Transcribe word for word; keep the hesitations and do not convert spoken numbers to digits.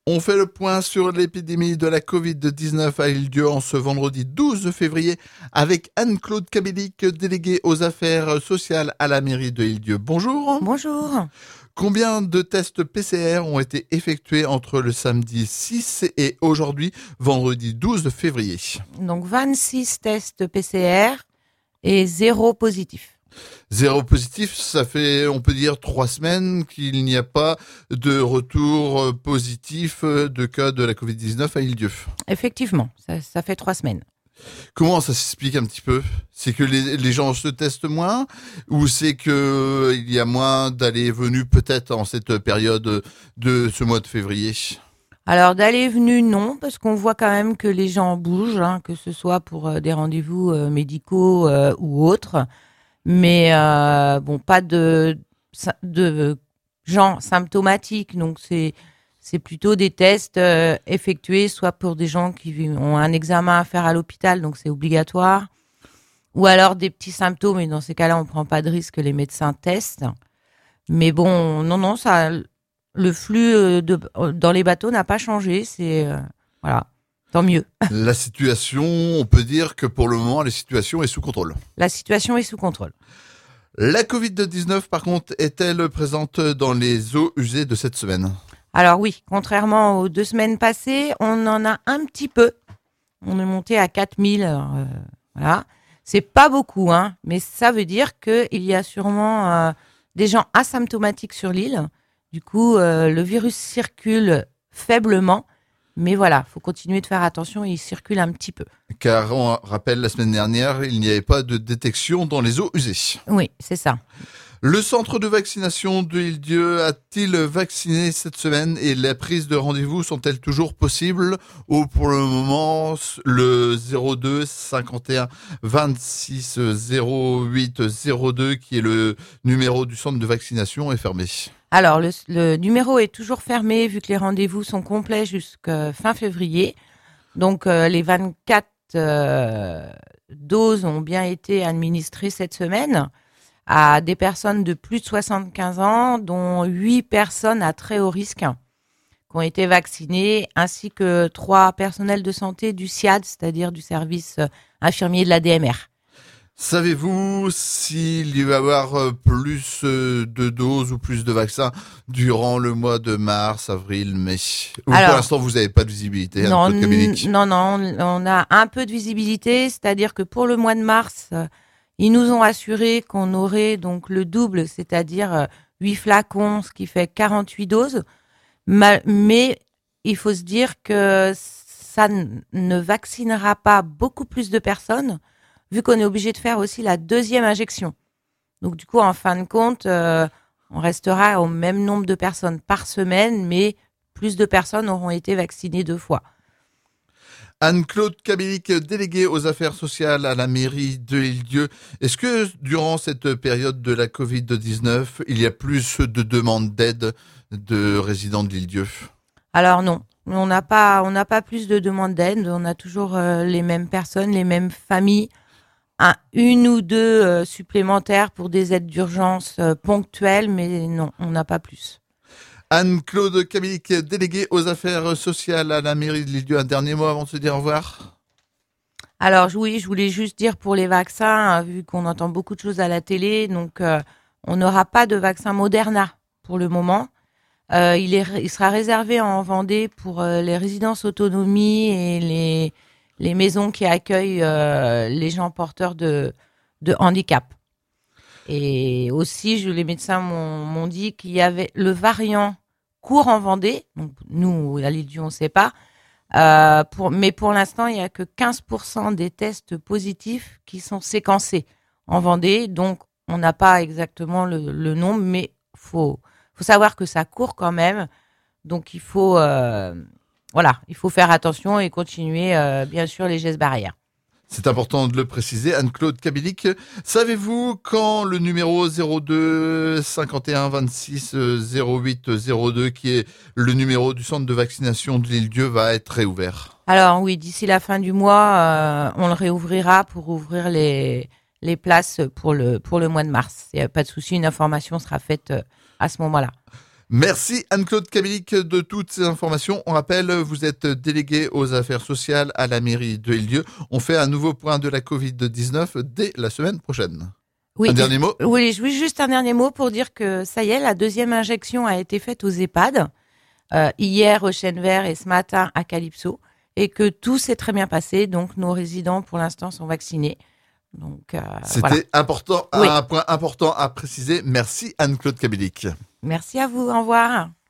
On fait le point sur l'épidémie de la covid dix-neuf à Île-d'Yeu en ce vendredi douze février avec Anne-Claude Kabélik, déléguée aux affaires sociales à la mairie de Île-d'Yeu. Bonjour. Bonjour. Combien de tests P C R ont été effectués entre le samedi six et aujourd'hui, vendredi douze février? Donc vingt-six tests P C R et zéro positif. Zéro positif, ça fait, on peut dire, trois semaines qu'il n'y a pas de retour positif de cas de la covid dix-neuf à Île-d'Yeu. Effectivement, ça, ça fait trois semaines. Comment ça s'explique un petit peu? C'est que les, les gens se testent moins, ou c'est que il y a moins d'allées et venues peut-être en cette période de ce mois de février? Alors d'aller et venue, non, parce qu'on voit quand même que les gens bougent, hein, que ce soit pour euh, des rendez-vous euh, médicaux euh, ou autres. Mais euh, bon, pas de, de gens symptomatiques, donc c'est c'est plutôt des tests euh, effectués soit pour des gens qui ont un examen à faire à l'hôpital, donc c'est obligatoire, ou alors des petits symptômes, et dans ces cas-là, on prend pas de risque, les médecins testent. Mais bon, non, non, ça, le flux de, dans les bateaux n'a pas changé, c'est euh, voilà. Tant mieux. La situation, on peut dire que pour le moment, la situation est sous contrôle. La situation est sous contrôle. La covid dix-neuf, par contre, est-elle présente dans les eaux usées de cette semaine? Alors oui, contrairement aux deux semaines passées, on en a un petit peu. On est monté à quatre mille. Alors, euh, voilà. C'est pas beaucoup, hein, mais ça veut dire qu'il y a sûrement euh, des gens asymptomatiques sur l'île. Du coup, euh, le virus circule faiblement. Mais voilà, faut continuer de faire attention, il circule un petit peu. Car on rappelle, la semaine dernière, il n'y avait pas de détection dans les eaux usées. Oui, c'est ça. Le centre de vaccination de Île-d'Yeu a-t-il vacciné cette semaine et les prises de rendez-vous sont-elles toujours possibles? Ou pour le moment, le zéro deux cinquante et un vingt-six zéro huit zéro deux, qui est le numéro du centre de vaccination, est fermé? Alors, le, le numéro est toujours fermé vu que les rendez-vous sont complets jusqu'à fin février. Donc, euh, les vingt-quatre euh, doses ont bien été administrées cette semaine à des personnes de plus de soixante-quinze ans, dont huit personnes à très haut risque qui ont été vaccinées, ainsi que trois personnels de santé du S I A D, c'est-à-dire du service infirmier de la D M R. Savez-vous s'il y va y avoir plus de doses ou plus de vaccins durant le mois de mars, avril, mai? Ou Alors, pour l'instant, vous n'avez pas de visibilité? Non, Anne-Claude Kabélik. non, non, on a un peu de visibilité, c'est-à-dire que pour le mois de mars, ils nous ont assuré qu'on aurait donc le double, c'est-à-dire huit flacons, ce qui fait quarante-huit doses. Mais il faut se dire que ça ne vaccinera pas beaucoup plus de personnes, vu qu'on est obligé de faire aussi la deuxième injection. Donc du coup, en fin de compte, euh, on restera au même nombre de personnes par semaine, mais plus de personnes auront été vaccinées deux fois. Anne-Claude Kabélik, déléguée aux affaires sociales à la mairie de Île-d'Yeu. Est-ce que durant cette période de la covid dix-neuf, il y a plus de demandes d'aide de résidents de l'Île-d'Yeu? Alors non, on n'a pas, on n'a pas plus de demandes d'aide. On a toujours euh, les mêmes personnes, les mêmes familles. Un, une ou deux euh, supplémentaires pour des aides d'urgence euh, ponctuelles, mais non, on n'a pas plus. Anne-Claude Kabélik, déléguée aux affaires sociales à la mairie de l'Île-d'Yeu. Un dernier mot avant de se dire au revoir? Alors oui, je voulais juste dire pour les vaccins, hein, vu qu'on entend beaucoup de choses à la télé, donc euh, on n'aura pas de vaccin Moderna pour le moment. Euh, il, est, il sera réservé en Vendée pour euh, les résidences autonomie et les, les maisons qui accueillent euh, les gens porteurs de, de handicap. Et aussi, je, les médecins m'ont, m'ont dit qu'il y avait le variant court en Vendée. Donc, nous, à l'Île-d'Yeu, on ne sait pas. Euh, pour, mais pour l'instant, il n'y a que quinze pour cent des tests positifs qui sont séquencés en Vendée. Donc, on n'a pas exactement le, le nombre, mais il faut, faut savoir que ça court quand même. Donc, il faut, euh, voilà, il faut faire attention et continuer, euh, bien sûr, les gestes barrières. C'est important de le préciser. Anne-Claude Kabélik, savez-vous quand le numéro zéro deux cinquante et un vingt-six zéro huit zéro deux, qui est le numéro du centre de vaccination de l'Île-d'Yeu, va être réouvert? Alors oui, d'ici la fin du mois, euh, on le réouvrira pour ouvrir les, les places pour le, pour le mois de mars. Il n'y a pas de souci, une information sera faite euh, à ce moment-là. Merci Anne-Claude Kabilic de toutes ces informations. On rappelle, vous êtes déléguée aux affaires sociales à la mairie de Île-d'Yeu. On fait un nouveau point de la covid dix-neuf dès la semaine prochaine. Oui, un dernier mot Oui, oui, juste un dernier mot pour dire que ça y est, la deuxième injection a été faite aux EHPAD, euh, hier au Chêne Vert et ce matin à Calypso, et que tout s'est très bien passé. Donc nos résidents pour l'instant sont vaccinés. Donc, euh, C'était voilà. important, Oui. un point important à préciser. Merci Anne-Claude Kabilic. Merci à vous, au revoir.